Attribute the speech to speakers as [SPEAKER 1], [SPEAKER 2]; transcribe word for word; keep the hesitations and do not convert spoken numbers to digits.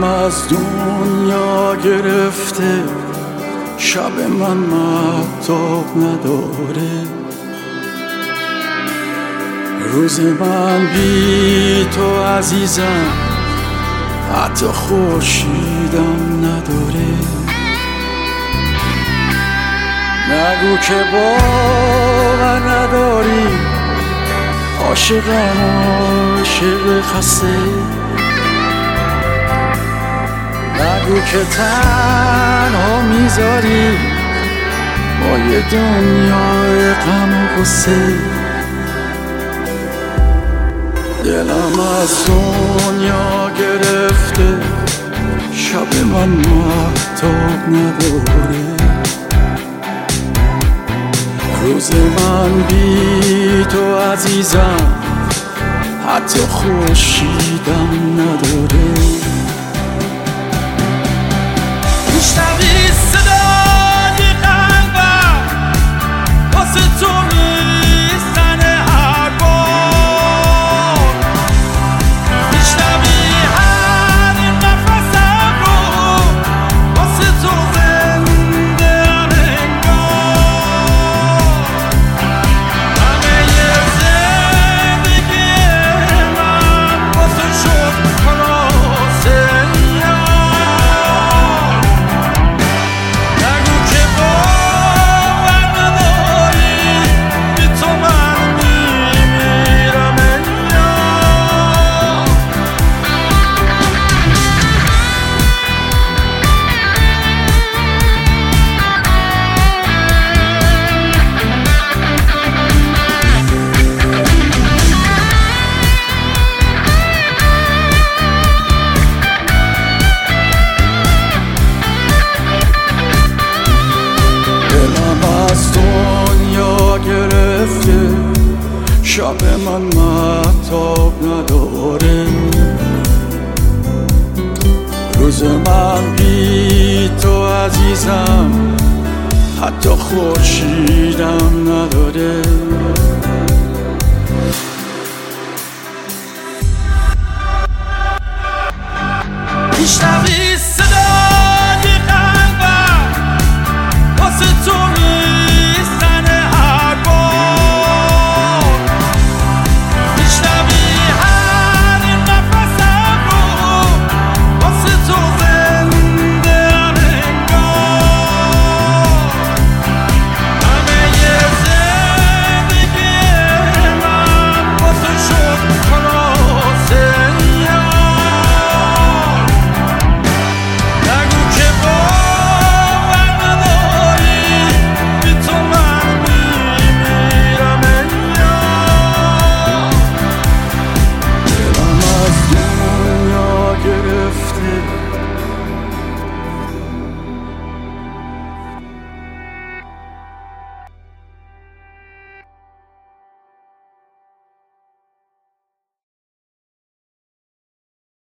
[SPEAKER 1] از دنیا گرفته، شب من مهتاب نداره، روز من بی تو عزیزم حتی خورشیدم نداره. نگو که باور نداری، عاشقم عاشق خسته. نگو که تنها میذاری با یه دنیای غم و غصه. دلم از دنیا گرفته، شب من مهتاب نداره، روز من بی تو عزیزم حتی خورشیدم نداره.
[SPEAKER 2] میشنوی صدای قلبم واسه تو میزنه هر بار، میشنوی هر نفسم رو واسه تو زنده ام انگار. همه زندگی من واسه شد خلاصه.
[SPEAKER 1] از دنیا گرفته، شب من مهتاب نداره، روز من بی تو عزیزم حتی خورشیدم نداره.
[SPEAKER 2] میشنوی